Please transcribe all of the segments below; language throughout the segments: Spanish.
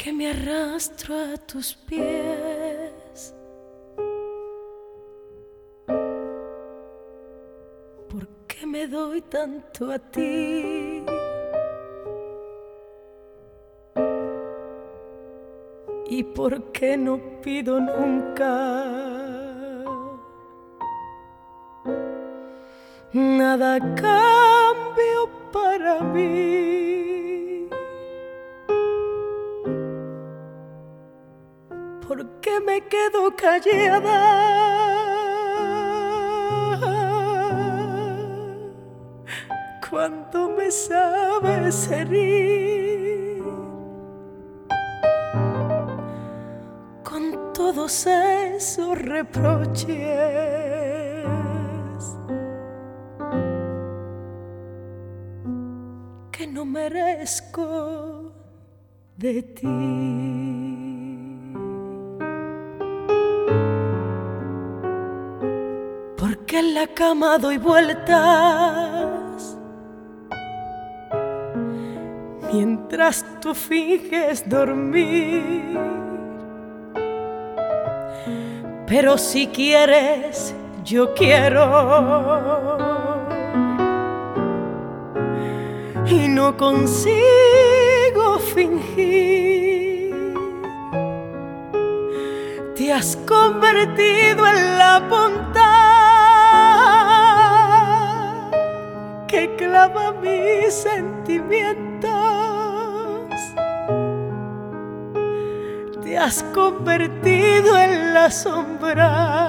qué me arrastro a tus pies? ¿Por qué me doy tanto a ti? ¿Y por qué no pido nunca nada a cambio para mí? ¿Por qué me quedo callada cuando me sabes herir con todos esos reproches que no merezco de ti? Porque en la cama doy vueltas mientras tú finges dormir. Pero si quieres, yo quiero, y no consigo fingir. Te has convertido en la punta que clava mis sentimientos. Te has convertido en la sombra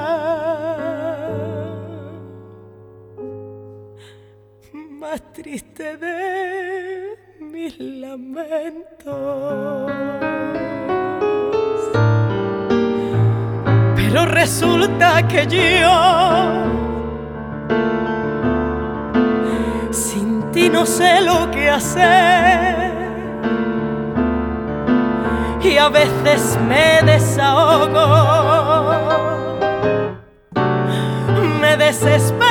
más triste de mis lamentos. Pero resulta que yo sin ti no sé lo que hacer, y a veces me desahogo, me desespero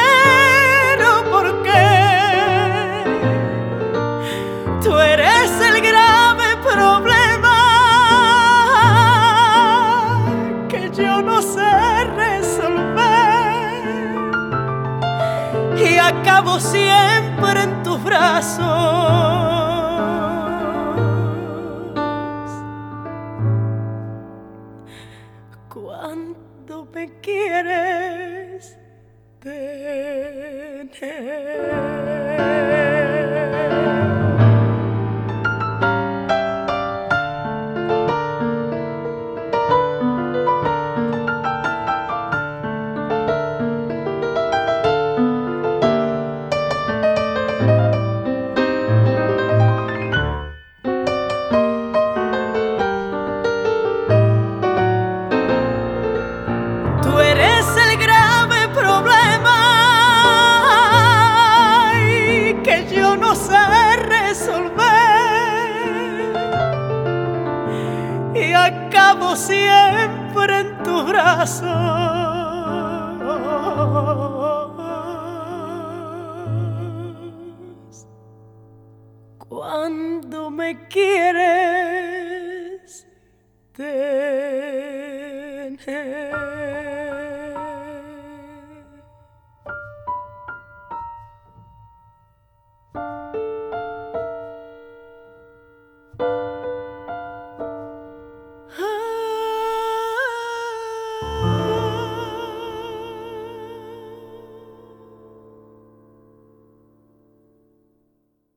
porque tú eres el grave problema que yo no sé resolver, y acabo siempre en tus brazos. Cuando me quieres tener. Tú eres el grave problema que yo no sé resolver, y acabo siempre en tus brazos. Cuando me quieres tener.